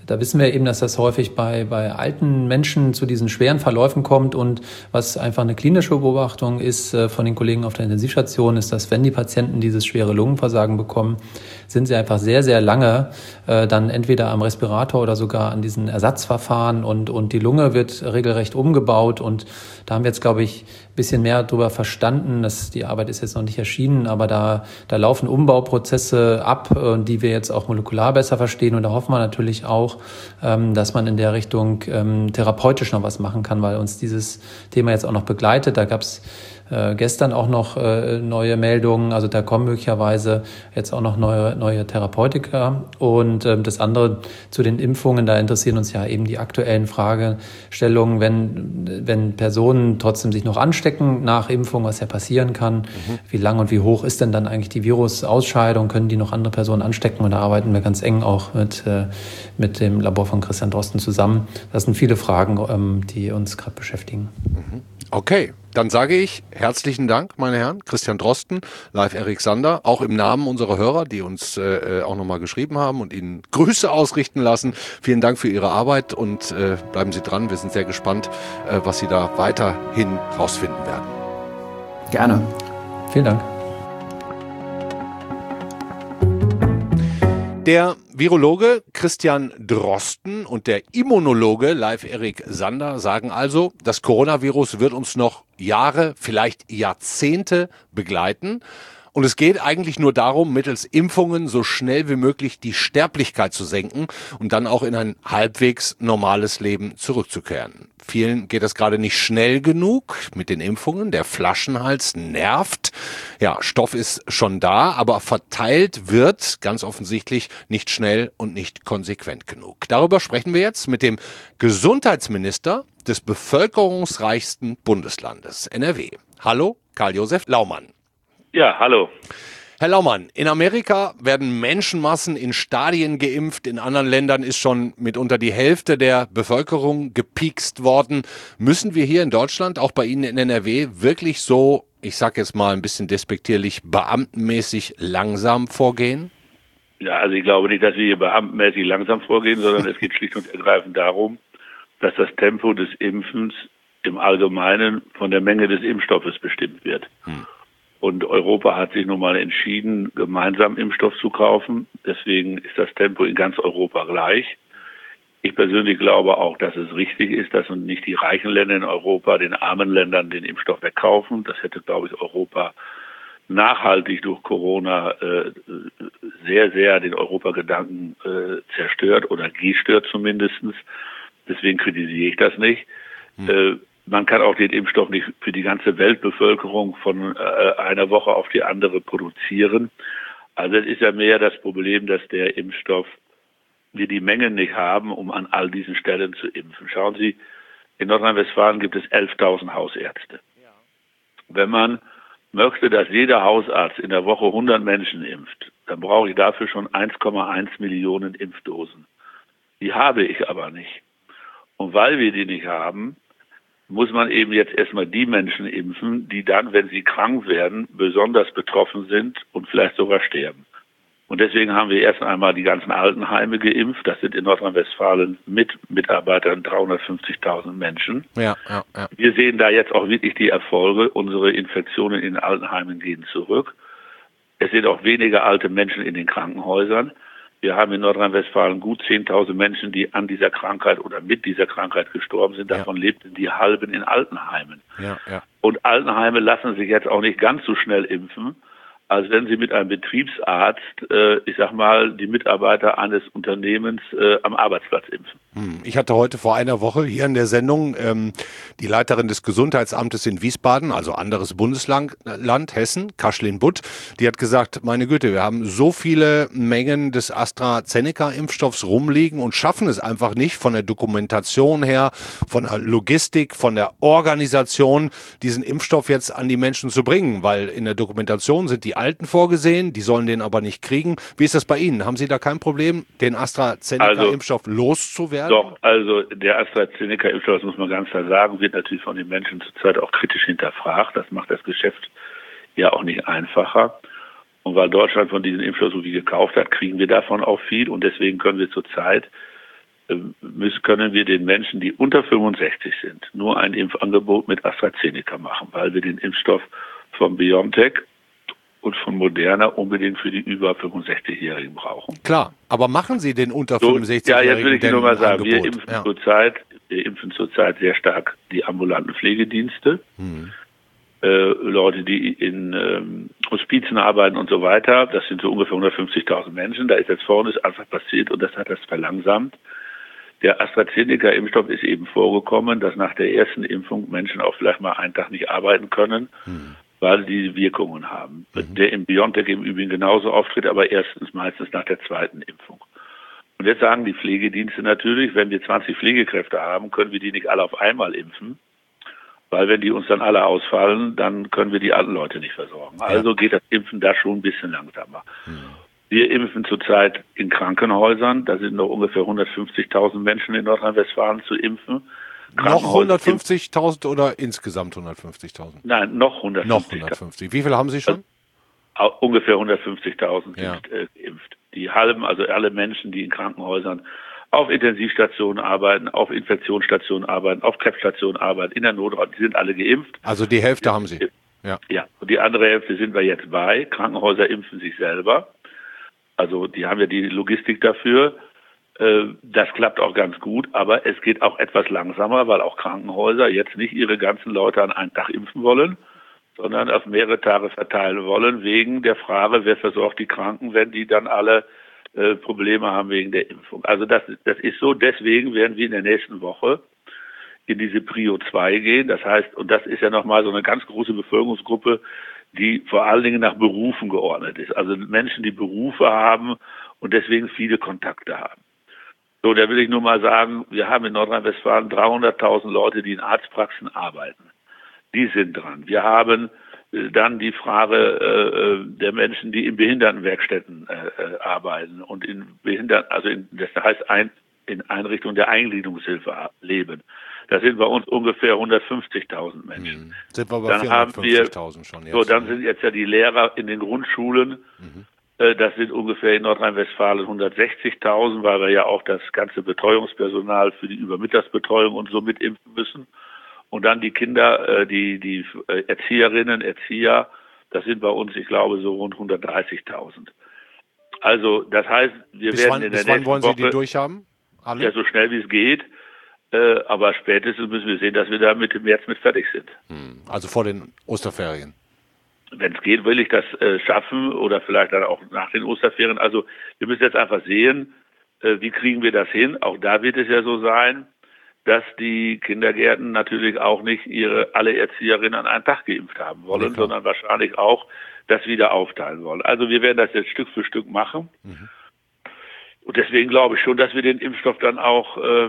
S3: Da wissen wir eben, dass das häufig bei, bei alten Menschen zu diesen schweren Verläufen kommt. Und was einfach eine klinische Beobachtung ist äh, von den Kollegen auf der Intensivstation, ist, dass wenn die Patienten dieses schwere Lungenversagen bekommen, sind sie einfach sehr, sehr lange äh, dann entweder am Respirator oder sogar an diesen Ersatzverfahren. Und, und die Lunge wird regelrecht umgebaut. Und da haben wir jetzt, glaube ich, ein bisschen mehr darüber verstanden. Dass die Arbeit ist jetzt noch nicht erschienen, aber da, da laufen Umbauprozesse ab, äh, die wir jetzt auch molekular besser verstehen. Und da hoffen wir natürlich auch, dass man in der Richtung ähm, therapeutisch noch was machen kann, weil uns dieses Thema jetzt auch noch begleitet. Da gab es äh, gestern auch noch äh, neue Meldungen, also da kommen möglicherweise jetzt auch noch neue, neue Therapeutika. Und ähm, das andere zu den Impfungen, da interessieren uns ja eben die aktuellen Fragestellungen, wenn, wenn Personen trotzdem sich noch anstecken nach Impfung, was ja passieren kann, mhm. wie lang und wie hoch ist denn dann eigentlich die Virusausscheidung, können die noch andere Personen anstecken? Und da arbeiten wir ganz eng auch mit, äh, mit dem Labor von Christian Drosten zusammen. Das sind viele Fragen, ähm, die uns gerade beschäftigen.
S1: Okay, dann sage ich herzlichen Dank, meine Herren. Christian Drosten, Leif Erik Sander, auch im Namen unserer Hörer, die uns äh, auch nochmal geschrieben haben und Ihnen Grüße ausrichten lassen. Vielen Dank für Ihre Arbeit und äh, bleiben Sie dran. Wir sind sehr gespannt, äh, was Sie da weiterhin rausfinden werden.
S2: Gerne.
S3: Vielen Dank.
S1: Der Virologe Christian Drosten und der Immunologe Leif Erik Sander sagen also, das Coronavirus wird uns noch Jahre, vielleicht Jahrzehnte begleiten. Und es geht eigentlich nur darum, mittels Impfungen so schnell wie möglich die Sterblichkeit zu senken und dann auch in ein halbwegs normales Leben zurückzukehren. Vielen geht das gerade nicht schnell genug mit den Impfungen. Der Flaschenhals nervt. Ja, Stoff ist schon da, aber verteilt wird ganz offensichtlich nicht schnell und nicht konsequent genug. Darüber sprechen wir jetzt mit dem Gesundheitsminister des bevölkerungsreichsten Bundeslandes, N R W. Hallo, Karl-Josef Laumann.
S4: Ja, hallo.
S1: Herr Laumann, in Amerika werden Menschenmassen in Stadien geimpft. In anderen Ländern ist schon mitunter die Hälfte der Bevölkerung gepiekst worden. Müssen wir hier in Deutschland, auch bei Ihnen in N R W, wirklich so, ich sage jetzt mal ein bisschen despektierlich, beamtenmäßig langsam vorgehen?
S4: Ja, also ich glaube nicht, dass wir hier beamtenmäßig langsam vorgehen, sondern es geht schlicht und ergreifend darum, dass das Tempo des Impfens im Allgemeinen von der Menge des Impfstoffes bestimmt wird. Hm. Und Europa hat sich nun mal entschieden, gemeinsam Impfstoff zu kaufen. Deswegen ist das Tempo in ganz Europa gleich. Ich persönlich glaube auch, dass es richtig ist, dass nicht die reichen Länder in Europa den armen Ländern den Impfstoff wegkaufen. Das hätte, glaube ich, Europa nachhaltig durch Corona äh, sehr, sehr den Europagedanken äh, zerstört oder gestört zumindest. Deswegen kritisiere ich das nicht. Hm. Äh, Man kann auch den Impfstoff nicht für die ganze Weltbevölkerung von äh, einer Woche auf die andere produzieren. Also es ist ja mehr das Problem, dass der Impfstoff, wir die Mengen nicht haben, um an all diesen Stellen zu impfen. Schauen Sie, in Nordrhein-Westfalen gibt es elftausend Hausärzte. Ja. Wenn man möchte, dass jeder Hausarzt in der Woche hundert Menschen impft, dann brauche ich dafür schon eins Komma eins Millionen Impfdosen. Die habe ich aber nicht. Und weil wir die nicht haben, muss man eben jetzt erstmal die Menschen impfen, die dann, wenn sie krank werden, besonders betroffen sind und vielleicht sogar sterben. Und deswegen haben wir erst einmal die ganzen Altenheime geimpft. Das sind in Nordrhein-Westfalen mit Mitarbeitern dreihundertfünfzigtausend Menschen.
S1: Ja, ja, ja.
S4: Wir sehen da jetzt auch wirklich die Erfolge. Unsere Infektionen in den Altenheimen gehen zurück. Es sind auch weniger alte Menschen in den Krankenhäusern. Wir haben in Nordrhein-Westfalen gut zehntausend Menschen, die an dieser Krankheit oder mit dieser Krankheit gestorben sind. Davon ja. lebten die halben in Altenheimen. Ja, ja. Und Altenheime lassen sich jetzt auch nicht ganz so schnell impfen, als wenn sie mit einem Betriebsarzt, äh, ich sag mal, die Mitarbeiter eines Unternehmens äh, am Arbeitsplatz impfen.
S1: Ich hatte heute vor einer Woche hier in der Sendung ähm, die Leiterin des Gesundheitsamtes in Wiesbaden, also anderes Bundesland, Land, Hessen, Kaschlin Butt, die hat gesagt, meine Güte, wir haben so viele Mengen des AstraZeneca-Impfstoffs rumliegen und schaffen es einfach nicht von der Dokumentation her, von der Logistik, von der Organisation, diesen Impfstoff jetzt an die Menschen zu bringen, weil in der Dokumentation sind die Alten vorgesehen, die sollen den aber nicht kriegen. Wie ist das bei Ihnen? Haben Sie da kein Problem, den AstraZeneca-Impfstoff also, loszuwerden?
S4: Doch, also der AstraZeneca-Impfstoff, das muss man ganz klar sagen, wird natürlich von den Menschen zurzeit auch kritisch hinterfragt. Das macht das Geschäft ja auch nicht einfacher. Und weil Deutschland von diesen Impfstoff so viel gekauft hat, kriegen wir davon auch viel. Und deswegen können wir zurzeit müssen, können wir den Menschen, die unter fünfundsechzig sind, nur ein Impfangebot mit AstraZeneca machen, weil wir den Impfstoff von BioNTech und von Moderna unbedingt für die über fünfundsechzigjährigen brauchen.
S1: Klar, aber machen Sie den unter
S4: so,
S1: fünfundsechzigjährigen
S4: Ja, jetzt will ich nur mal sagen, wir impfen,
S1: ja.
S4: zurzeit, wir impfen zurzeit sehr stark die ambulanten Pflegedienste, hm. äh, Leute, die in ähm, Hospizen arbeiten und so weiter. Das sind so ungefähr hundertfünfzigtausend Menschen. Da ist jetzt vorne ist einfach passiert und das hat das verlangsamt. Der AstraZeneca-Impfstoff ist eben vorgekommen, dass nach der ersten Impfung Menschen auch vielleicht mal einen Tag nicht arbeiten können, hm. weil die Wirkungen haben. Mhm. Der im BioNTech im Übrigen genauso auftritt, aber erstens meistens nach der zweiten Impfung. Und jetzt sagen die Pflegedienste natürlich, wenn wir zwanzig Pflegekräfte haben, können wir die nicht alle auf einmal impfen, weil wenn die uns dann alle ausfallen, dann können wir die alten Leute nicht versorgen. Ja. Also geht das Impfen da schon ein bisschen langsamer. Mhm. Wir impfen zurzeit in Krankenhäusern, da sind noch ungefähr hundertfünfzigtausend Menschen in Nordrhein-Westfalen zu impfen.
S1: Noch hundertfünfzigtausend oder insgesamt hundertfünfzigtausend?
S4: Nein, noch hundertfünfzig.
S1: Noch hundertfünfzig. Wie viele haben Sie schon?
S4: Also, ungefähr hundertfünfzigtausend
S1: ja.
S4: sind äh, geimpft. Die halben, also alle Menschen, die in Krankenhäusern auf Intensivstationen arbeiten, auf Infektionsstationen arbeiten, auf Krebsstationen arbeiten, in der Notaufnahme, die sind alle geimpft.
S1: Also die Hälfte haben Sie?
S4: Ja. Ja, und die andere Hälfte sind wir jetzt bei. Krankenhäuser impfen sich selber. Also die haben ja die Logistik dafür. Das klappt auch ganz gut, aber es geht auch etwas langsamer, weil auch Krankenhäuser jetzt nicht ihre ganzen Leute an einen Tag impfen wollen, sondern auf mehrere Tage verteilen wollen, wegen der Frage, wer versorgt die Kranken, wenn die dann alle äh, Probleme haben wegen der Impfung. Also das, das ist so, deswegen werden wir in der nächsten Woche in diese Prio zwei gehen. Das heißt, und das ist ja nochmal so eine ganz große Bevölkerungsgruppe, die vor allen Dingen nach Berufen geordnet ist. Also Menschen, die Berufe haben und deswegen viele Kontakte haben. So, da will ich nur mal sagen, wir haben in Nordrhein-Westfalen dreihunderttausend Leute, die in Arztpraxen arbeiten. Die sind dran. Wir haben äh, dann die Frage äh, der Menschen, die in Behindertenwerkstätten äh, arbeiten und in Behinderten, also in, das heißt ein, in Einrichtungen der Eingliederungshilfe leben. Da sind bei uns ungefähr hundertfünfzigtausend Menschen.
S1: Mhm. Sind wir bei
S4: dann
S1: vierhundertfünfzigtausend schon jetzt.
S4: So, dann sind jetzt ja die Lehrer in den Grundschulen. Mhm. Das sind ungefähr in Nordrhein-Westfalen hundertsechzigtausend, weil wir ja auch das ganze Betreuungspersonal für die Übermittagsbetreuung und so mitimpfen müssen. Und dann die Kinder, die, die Erzieherinnen, Erzieher, das sind bei uns, ich glaube, so rund hundertdreißigtausend. Also, das heißt, wir
S1: bis
S4: werden
S1: wann,
S4: in der
S1: bis wann
S4: nächsten
S1: wollen Sie
S4: Woche,
S1: die durchhaben? Alle?
S4: Ja, so schnell wie es geht. Aber spätestens müssen wir sehen, dass wir da Mitte März mit fertig sind.
S1: Also vor den Osterferien.
S4: Wenn es geht, will ich das äh, schaffen oder vielleicht dann auch nach den Osterferien. Also wir müssen jetzt einfach sehen, äh, wie kriegen wir das hin. Auch da wird es ja so sein, dass die Kindergärten natürlich auch nicht ihre alle Erzieherinnen an einem Tag geimpft haben wollen, okay, sondern wahrscheinlich auch das wieder aufteilen wollen. Also wir werden das jetzt Stück für Stück machen. Mhm. Und deswegen glaube ich schon, dass wir den Impfstoff dann auch äh,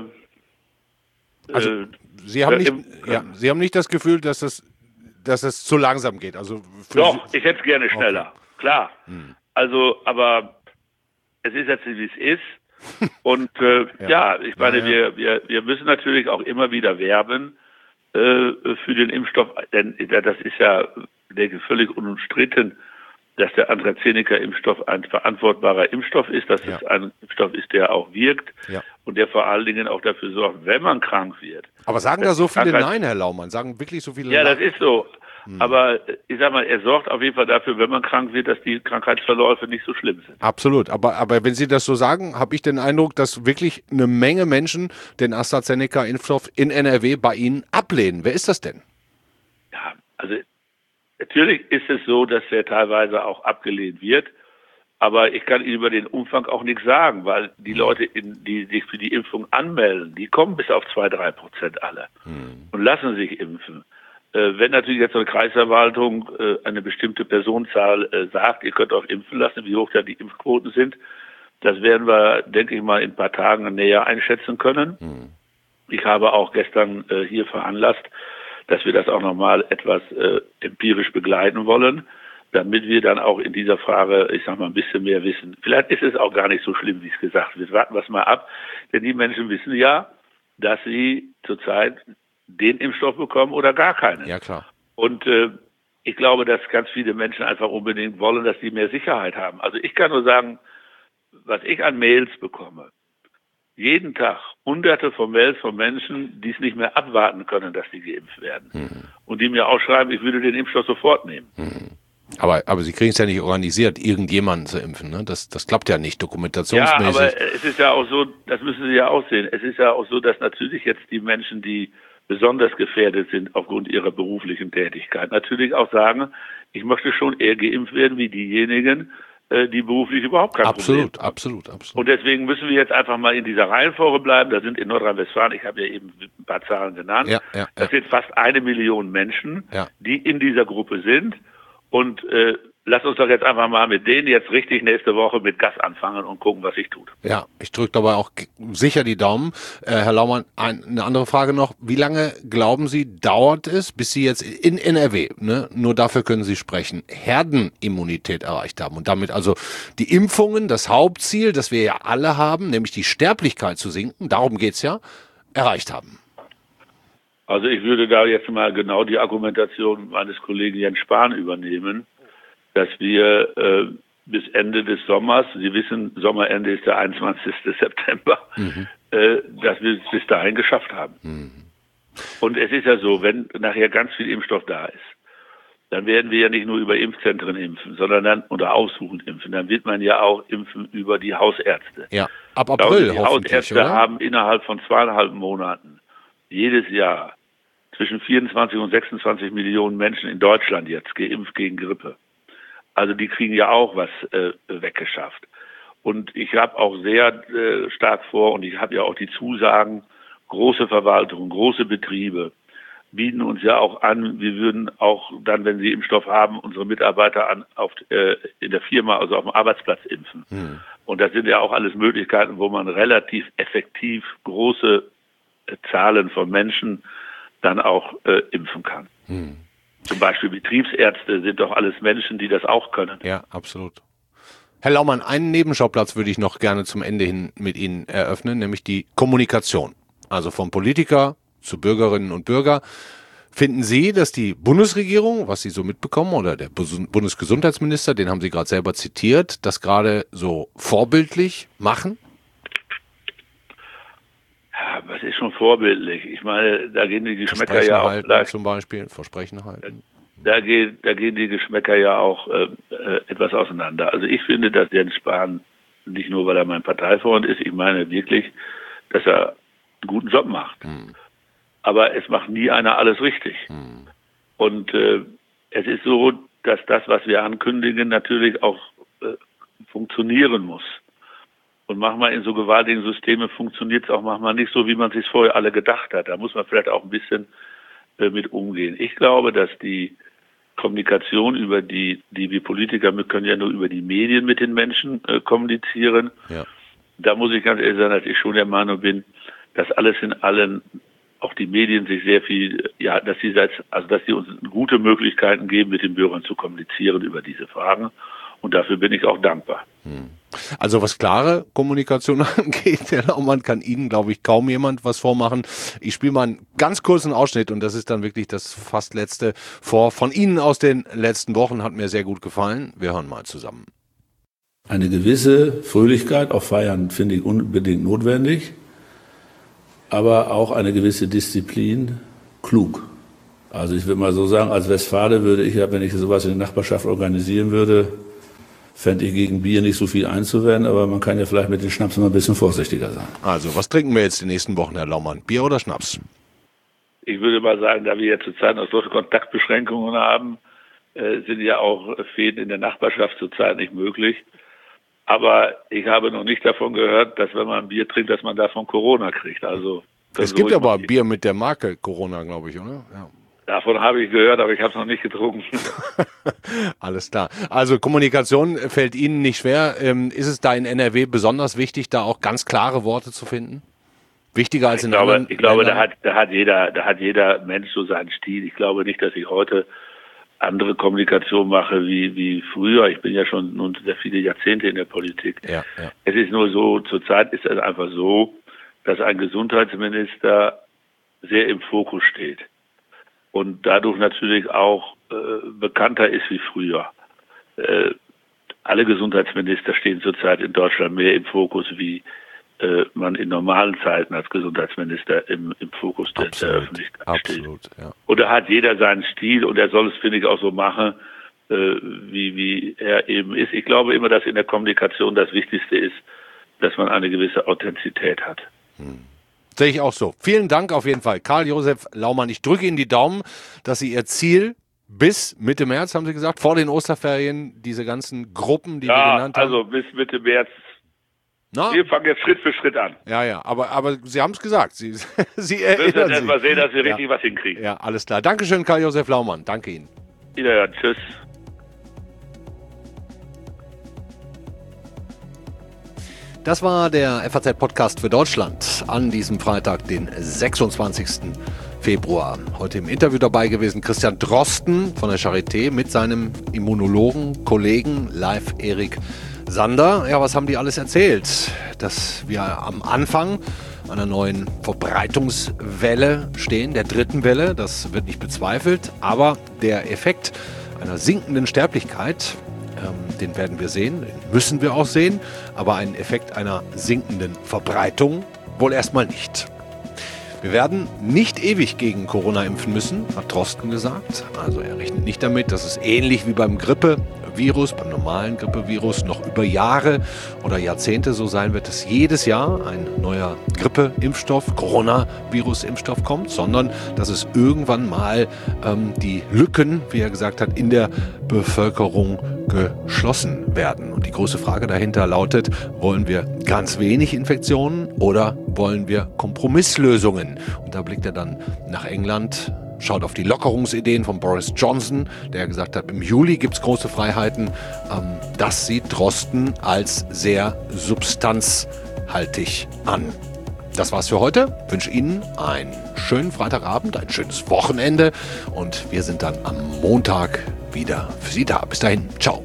S1: also
S4: äh,
S1: Sie haben nicht, ja, Sie haben nicht das Gefühl, dass das dass es zu langsam geht. Also für
S4: Doch,
S1: Sie,
S4: ich hätte es gerne schneller, okay, klar. Hm. Also, aber es ist jetzt, wie es ist. Und äh, ja. ja, ich meine, ja, ja. Wir, wir, wir müssen natürlich auch immer wieder werben äh, für den Impfstoff, denn das ist ja, denke ich, völlig unumstritten, dass der AstraZeneca-Impfstoff ein verantwortbarer Impfstoff ist, dass ja. es ein Impfstoff ist, der auch wirkt ja. und der vor allen Dingen auch dafür sorgt, wenn man krank wird.
S1: Aber sagen da so viele Nein, Herr Laumann? Sagen wirklich so viele
S4: Ja,
S1: Nein?
S4: das ist so. Hm. Aber ich sag mal, er sorgt auf jeden Fall dafür, wenn man krank wird, dass die Krankheitsverläufe nicht so schlimm sind.
S1: Absolut. Aber, aber wenn Sie das so sagen, habe ich den Eindruck, dass wirklich eine Menge Menschen den AstraZeneca-Impfstoff in N R W bei Ihnen ablehnen. Wer ist das denn?
S4: Ja, also natürlich ist es so, dass er teilweise auch abgelehnt wird. Aber ich kann Ihnen über den Umfang auch nichts sagen, weil die Leute, in, die sich für die Impfung anmelden, die kommen bis auf zwei, drei Prozent alle hm. und lassen sich impfen. Äh, wenn natürlich jetzt eine Kreisverwaltung äh, eine bestimmte Personenzahl äh, sagt, ihr könnt euch impfen lassen, wie hoch da die Impfquoten sind, das werden wir, denke ich mal, in ein paar Tagen näher einschätzen können. Hm. Ich habe auch gestern äh, hier veranlasst, dass wir das auch nochmal etwas äh, empirisch begleiten wollen, damit wir dann auch in dieser Frage, ich sag mal, ein bisschen mehr wissen. Vielleicht ist es auch gar nicht so schlimm, wie es gesagt wird. Warten wir es mal ab, denn die Menschen wissen ja, dass sie zurzeit den Impfstoff bekommen oder gar keinen.
S1: Ja, klar.
S4: Und äh, ich glaube, dass ganz viele Menschen einfach unbedingt wollen, dass sie mehr Sicherheit haben. Also ich kann nur sagen, was ich an Mails bekomme, jeden Tag hunderte von Mails von Menschen, die es nicht mehr abwarten können, dass sie geimpft werden. Mhm. Und die mir auch schreiben, ich würde den Impfstoff sofort nehmen.
S1: Mhm. Aber, aber Sie kriegen es ja nicht organisiert, irgendjemanden zu impfen. Ne? Das, das klappt ja nicht, dokumentationsmäßig.
S4: Ja, aber es ist ja auch so, das müssen Sie ja auch sehen, es ist ja auch so, dass natürlich jetzt die Menschen, die besonders gefährdet sind aufgrund ihrer beruflichen Tätigkeit, natürlich auch sagen, ich möchte schon eher geimpft werden wie diejenigen, die beruflich überhaupt kein
S1: absolut,
S4: Problem haben.
S1: Absolut, absolut.
S4: Und deswegen müssen wir jetzt einfach mal in dieser Reihenfolge bleiben. Da sind in Nordrhein-Westfalen, ich habe ja eben ein paar Zahlen genannt,
S1: ja, ja,
S4: das
S1: ja.
S4: sind fast eine Million Menschen,
S1: ja.
S4: die in dieser Gruppe sind. Und äh, lass uns doch jetzt einfach mal mit denen jetzt richtig nächste Woche mit Gas anfangen und gucken, was sich tut.
S1: Ja, ich drücke dabei auch sicher die Daumen. Äh, Herr Laumann, ein, eine andere Frage noch. Wie lange glauben Sie, dauert es, bis Sie jetzt in N R W, ne, nur dafür können Sie sprechen, Herdenimmunität erreicht haben und damit also die Impfungen, das Hauptziel, das wir ja alle haben, nämlich die Sterblichkeit zu sinken, darum geht's ja, erreicht haben?
S4: Also ich würde da jetzt mal genau die Argumentation meines Kollegen Jens Spahn übernehmen, dass wir äh, bis Ende des Sommers, Sie wissen, Sommerende ist der einundzwanzigsten September, mhm. äh, dass wir es bis dahin geschafft haben. Mhm. Und es ist ja so, wenn nachher ganz viel Impfstoff da ist, dann werden wir ja nicht nur über Impfzentren impfen, sondern dann oder aussuchend impfen. Dann wird man ja auch impfen über die Hausärzte.
S1: Ja, ab April
S4: die Hausärzte
S1: oder?
S4: haben innerhalb von zweieinhalb Monaten jedes Jahr zwischen vierundzwanzig und sechsundzwanzig Millionen Menschen in Deutschland jetzt geimpft gegen Grippe. Also die kriegen ja auch was äh, weggeschafft. Und ich habe auch sehr äh, stark vor, und ich habe ja auch die Zusagen, große Verwaltungen, große Betriebe bieten uns ja auch an, wir würden auch dann, wenn sie Impfstoff haben, unsere Mitarbeiter an, auf, äh, in der Firma, also auf dem Arbeitsplatz impfen. Hm. Und das sind ja auch alles Möglichkeiten, wo man relativ effektiv große äh, Zahlen von Menschen dann auch äh, impfen kann. Hm. Zum Beispiel Betriebsärzte sind doch alles Menschen, die das auch können.
S1: Ja, absolut. Herr Laumann, einen Nebenschauplatz würde ich noch gerne zum Ende hin mit Ihnen eröffnen, nämlich die Kommunikation. Also vom Politiker zu Bürgerinnen und Bürger. Finden Sie, dass die Bundesregierung, was Sie so mitbekommen, oder der Bundesgesundheitsminister, den haben Sie gerade selber zitiert, das gerade so vorbildlich machen?
S4: Ja, was ist schon vorbildlich? Ich meine, da gehen die Geschmäcker ja auch
S1: halten, gleich, zum Beispiel Versprechen halten.
S4: Da, da, gehen, da gehen die Geschmäcker ja auch äh, etwas auseinander. Also ich finde, dass Jens Spahn, nicht nur weil er mein Parteifreund ist, ich meine wirklich, dass er einen guten Job macht. Hm. Aber es macht nie einer alles richtig. Hm. Und äh, es ist so, dass das, was wir ankündigen, natürlich auch äh, funktionieren muss. Und manchmal in so gewaltigen Systemen funktioniert es auch manchmal nicht so, wie man sich vorher alle gedacht hat. Da muss man vielleicht auch ein bisschen äh, mit umgehen. Ich glaube, dass die Kommunikation über die, die wir Politiker, wir können ja nur über die Medien mit den Menschen äh, kommunizieren. Ja. Da muss ich ganz ehrlich sagen, dass ich schon der Meinung bin, dass alles in allem, auch die Medien sich sehr viel, ja, dass sie also dass sie uns gute Möglichkeiten geben, mit den Bürgern zu kommunizieren über diese Fragen. Und dafür bin ich auch dankbar.
S1: Also was klare Kommunikation angeht, Herr Laumann, kann Ihnen, glaube ich, kaum jemand was vormachen. Ich spiele mal einen ganz kurzen Ausschnitt und das ist dann wirklich das fast letzte vor. Von Ihnen aus den letzten Wochen, hat mir sehr gut gefallen. Wir hören mal zusammen.
S5: Eine gewisse Fröhlichkeit auf Feiern finde ich unbedingt notwendig, aber auch eine gewisse Disziplin klug. Also ich würde mal so sagen, als Westfale würde ich ja, wenn ich sowas in der Nachbarschaft organisieren würde, fände ich gegen Bier nicht so viel einzuwenden, aber man kann ja vielleicht mit den Schnaps mal ein bisschen vorsichtiger sein.
S1: Also, was trinken wir jetzt die nächsten Wochen, Herr Laumann? Bier oder Schnaps?
S4: Ich würde mal sagen, da wir jetzt zurzeit noch solche Kontaktbeschränkungen haben, äh, sind ja auch Fäden in der Nachbarschaft zurzeit nicht möglich. Aber ich habe noch nicht davon gehört, dass wenn man Bier trinkt, dass man davon Corona kriegt. Also
S1: es gibt aber Bier mit der Marke Corona, glaube ich, oder? Ja.
S4: Davon habe ich gehört, aber ich habe es noch nicht getrunken.
S1: Alles klar. Also Kommunikation fällt Ihnen nicht schwer. Ähm, ist es da in N R W besonders wichtig, da auch ganz klare Worte zu finden? Wichtiger als in
S4: ich glaube,
S1: anderen
S4: Ich glaube,
S1: Ländern?
S4: da hat, da hat jeder, da hat jeder Mensch so seinen Stil. Ich glaube nicht, dass ich heute andere Kommunikation mache wie, wie früher. Ich bin ja schon nun sehr viele Jahrzehnte in der Politik.
S1: Ja, ja.
S4: Es ist nur so, zurzeit ist es einfach so, dass ein Gesundheitsminister sehr im Fokus steht. Und dadurch natürlich auch äh, bekannter ist wie früher. Äh, alle Gesundheitsminister stehen zurzeit in Deutschland mehr im Fokus wie, äh, äh, man in normalen Zeiten als Gesundheitsminister im, im Fokus der, der Öffentlichkeit
S1: absolut,
S4: steht.
S1: Ja.
S4: Und da hat jeder seinen Stil und er soll es, finde ich, auch so machen, äh, wie, wie er eben ist. Ich glaube immer, dass in der Kommunikation das Wichtigste ist, dass man eine gewisse Authentizität hat.
S1: Hm. Sehe ich auch so. Vielen Dank auf jeden Fall. Karl-Josef Laumann, ich drücke Ihnen die Daumen, dass Sie Ihr Ziel bis Mitte März, haben Sie gesagt, vor den Osterferien, diese ganzen Gruppen, die
S4: ja,
S1: wir genannt haben.
S4: Also bis Mitte März.
S1: Na?
S4: Wir fangen jetzt Schritt für Schritt an.
S1: Ja, ja, aber, aber Sie haben es gesagt. Sie, Sie
S4: Wir müssen
S1: erinnern
S4: jetzt
S1: sich.
S4: mal sehen, dass wir richtig
S1: ja.
S4: was hinkriegen.
S1: Ja, alles klar. Dankeschön, Karl-Josef Laumann. Danke Ihnen.
S4: Wiederhören. Tschüss.
S1: Das war der F A Z-Podcast für Deutschland an diesem Freitag, den sechsundzwanzigsten Februar. Heute im Interview dabei gewesen Christian Drosten von der Charité mit seinem Immunologen, Kollegen Leif Erik Sander. Ja, was haben die alles erzählt? Dass wir am Anfang einer neuen Verbreitungswelle stehen, der dritten Welle, das wird nicht bezweifelt, aber der Effekt einer sinkenden Sterblichkeit, ähm, den werden wir sehen, den müssen wir auch sehen, aber einen Effekt einer sinkenden Verbreitung wohl erstmal nicht. Wir werden nicht ewig gegen Corona impfen müssen, hat Drosten gesagt. Also er rechnet nicht damit, dass es ähnlich wie beim Grippevirus, beim normalen Grippevirus noch über Jahre oder Jahrzehnte so sein wird, dass jedes Jahr ein neuer Grippeimpfstoff, Coronavirus-Impfstoff kommt, sondern dass es irgendwann mal ähm, die Lücken, wie er gesagt hat, in der Bevölkerung geschlossen werden. Und die große Frage dahinter lautet, wollen wir ganz wenig Infektionen oder wollen wir Kompromisslösungen? Und da blickt er dann nach England, schaut auf die Lockerungsideen von Boris Johnson, der gesagt hat, im Juli gibt es große Freiheiten. Ähm, das sieht Drosten als sehr substanzhaltig an. Das war's für heute. Ich wünsche Ihnen einen schönen Freitagabend, ein schönes Wochenende und wir sind dann am Montag wieder für Sie da. Bis dahin, ciao.